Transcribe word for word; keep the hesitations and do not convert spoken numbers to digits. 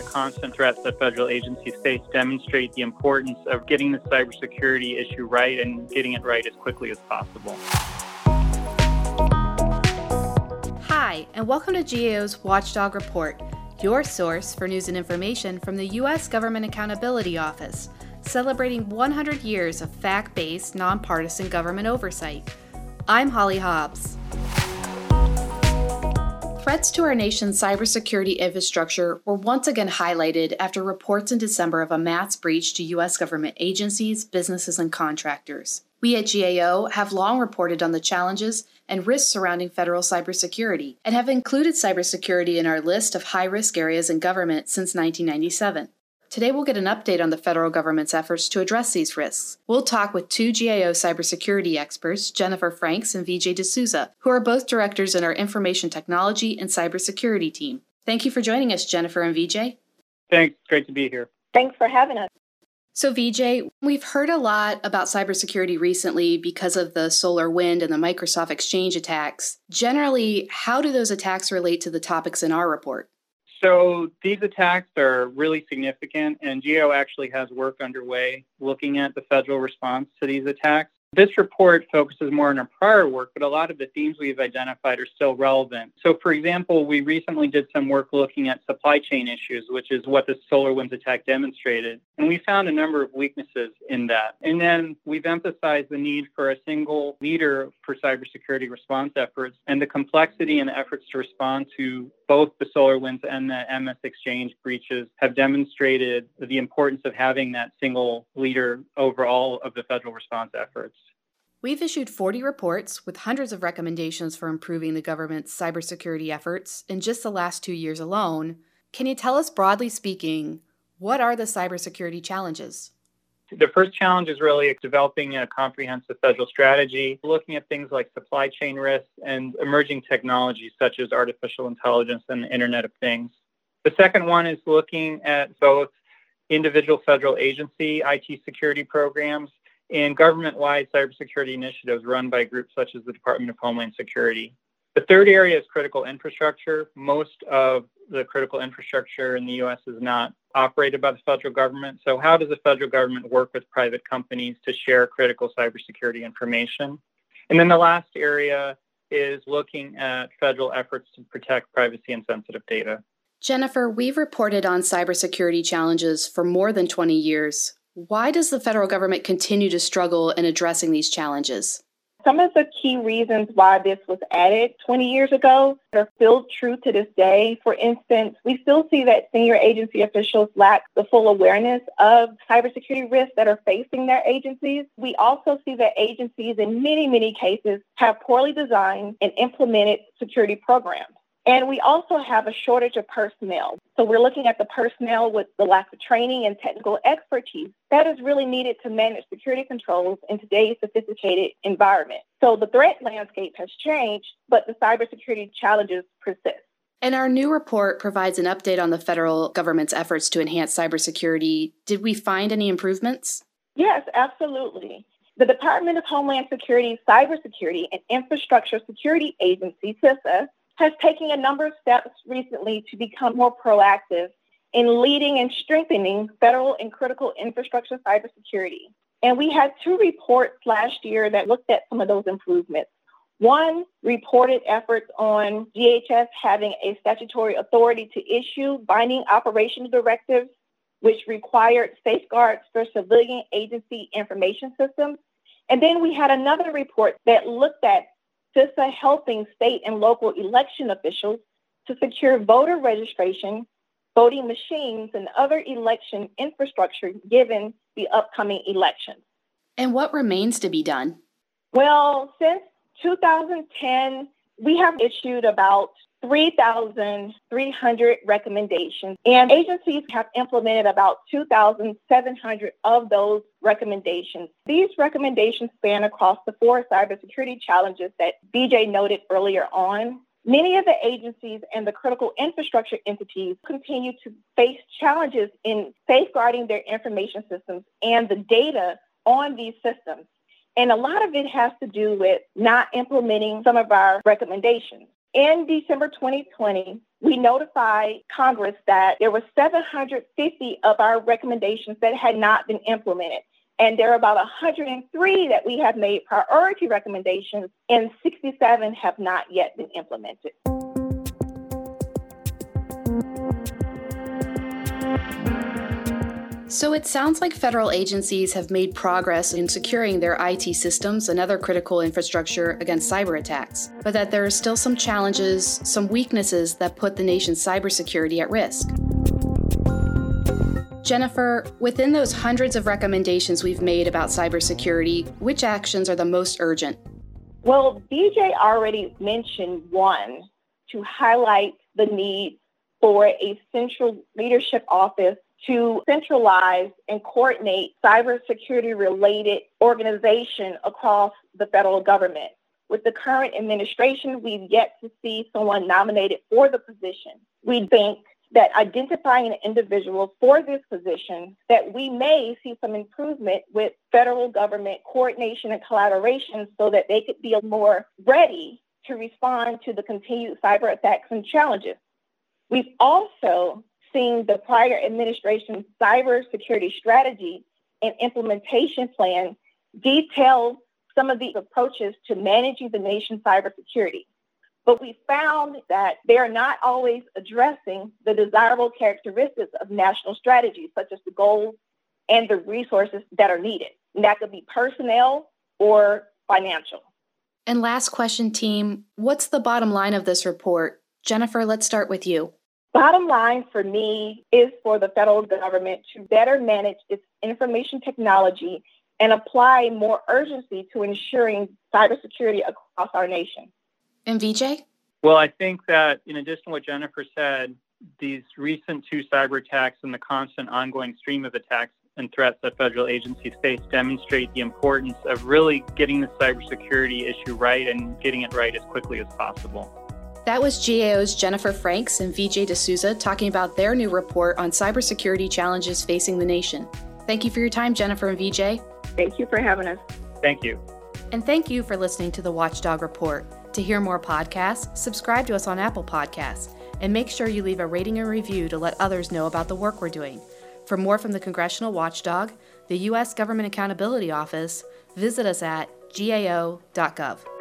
constant threats that federal agencies face demonstrate the importance of getting the cybersecurity issue right and getting it right as quickly as possible. Hi, and welcome to G A O's Watchdog Report, your source for news and information from the U S Government Accountability Office, celebrating one hundred years of fact-based, nonpartisan government oversight. I'm Holly Hobbs. Threats to our nation's cybersecurity infrastructure were once again highlighted after reports in December of a mass breach to U S government agencies, businesses, and contractors. We at G A O have long reported on the challenges and risks surrounding federal cybersecurity and have included cybersecurity in our list of high-risk areas in government since nineteen ninety-seven. Today we'll get an update on the federal government's efforts to address these risks. We'll talk with two G A O cybersecurity experts, Jennifer Franks and Vijay D'Souza, who are both directors in our information technology and cybersecurity team. Thank you for joining us, Jennifer and Vijay. Thanks. Great to be here. Thanks for having us. So Vijay, we've heard a lot about cybersecurity recently because of the SolarWinds and the Microsoft Exchange attacks. Generally, how do those attacks relate to the topics in our report? So these attacks are really significant, and G A O actually has work underway looking at the federal response to these attacks. This report focuses more on our prior work, but a lot of the themes we've identified are still relevant. So, for example, we recently did some work looking at supply chain issues, which is what the SolarWinds attack demonstrated. And we found a number of weaknesses in that. And then we've emphasized the need for a single leader for cybersecurity response efforts and the complexity and efforts to respond to both the SolarWinds and the M S Exchange breaches have demonstrated the importance of having that single leader over all of the federal response efforts. We've issued forty reports with hundreds of recommendations for improving the government's cybersecurity efforts in just the last two years alone. Can you tell us, broadly speaking, what are the cybersecurity challenges? The first challenge is really developing a comprehensive federal strategy, looking at things like supply chain risks and emerging technologies such as artificial intelligence and the Internet of Things. The second one is looking at both individual federal agency I T security programs and government-wide cybersecurity initiatives run by groups such as the Department of Homeland Security. The third area is critical infrastructure. Most of the critical infrastructure in the U S is not operated by the federal government. So how does the federal government work with private companies to share critical cybersecurity information? And then the last area is looking at federal efforts to protect privacy and sensitive data. Jennifer, we've reported on cybersecurity challenges for more than twenty years. Why does the federal government continue to struggle in addressing these challenges? Some of the key reasons why this was added twenty years ago are still true to this day. For instance, we still see that senior agency officials lack the full awareness of cybersecurity risks that are facing their agencies. We also see that agencies in many, many cases have poorly designed and implemented security programs. And we also have a shortage of personnel. So we're looking at the personnel with the lack of training and technical expertise that is really needed to manage security controls in today's sophisticated environment. So the threat landscape has changed, but the cybersecurity challenges persist. And our new report provides an update on the federal government's efforts to enhance cybersecurity. Did we find any improvements? Yes, absolutely. The Department of Homeland Security Cybersecurity and Infrastructure Security Agency, CISA, has taken a number of steps recently to become more proactive in leading and strengthening federal and critical infrastructure cybersecurity. And we had two reports last year that looked at some of those improvements. One reported efforts on D H S having a statutory authority to issue binding operational directives, which required safeguards for civilian agency information systems. And then we had another report that looked at CISA helping state and local election officials to secure voter registration, voting machines, and other election infrastructure given the upcoming elections. And what remains to be done? Well, since two thousand ten, we have issued about three thousand three hundred recommendations, and agencies have implemented about two thousand seven hundred of those recommendations. These recommendations span across the four cybersecurity challenges that Vijay noted earlier on. Many of the agencies and the critical infrastructure entities continue to face challenges in safeguarding their information systems and the data on these systems. And a lot of it has to do with not implementing some of our recommendations. In December twenty twenty, we notified Congress that there were seven hundred fifty of our recommendations that had not been implemented. And there are about one hundred three that we have made priority recommendations, and sixty-seven have not yet been implemented. So it sounds like federal agencies have made progress in securing their I T systems and other critical infrastructure against cyber attacks, but that there are still some challenges, some weaknesses that put the nation's cybersecurity at risk. Jennifer, within those hundreds of recommendations we've made about cybersecurity, which actions are the most urgent? Well, D J already mentioned one, to highlight the need for a central leadership office to centralize and coordinate cybersecurity-related organization across the federal government. With the current administration, we've yet to see someone nominated for the position. We think that identifying an individual for this position, that we may see some improvement with federal government coordination and collaboration so that they could be more ready to respond to the continued cyber attacks and challenges. We've also seen the prior administration's cybersecurity strategy and implementation plan detail some of the approaches to managing the nation's cybersecurity. But we found that they are not always addressing the desirable characteristics of national strategies, such as the goals and the resources that are needed. And that could be personnel or financial. And last question, team, what's the bottom line of this report? Jennifer, let's start with you. Bottom line for me is for the federal government to better manage its information technology and apply more urgency to ensuring cybersecurity across our nation. And V J? Well, I think that in addition to what Jennifer said, these recent two cyber attacks and the constant ongoing stream of attacks and threats that federal agencies face demonstrate the importance of really getting the cybersecurity issue right and getting it right as quickly as possible. That was G A O's Jennifer Franks and V J D'Souza talking about their new report on cybersecurity challenges facing the nation. Thank you for your time, Jennifer and V J. Thank you for having us. Thank you. And thank you for listening to the Watchdog Report. To hear more podcasts, subscribe to us on Apple Podcasts, and make sure you leave a rating and review to let others know about the work we're doing. For more from the Congressional Watchdog, the U S Government Accountability Office, visit us at G A O dot gov.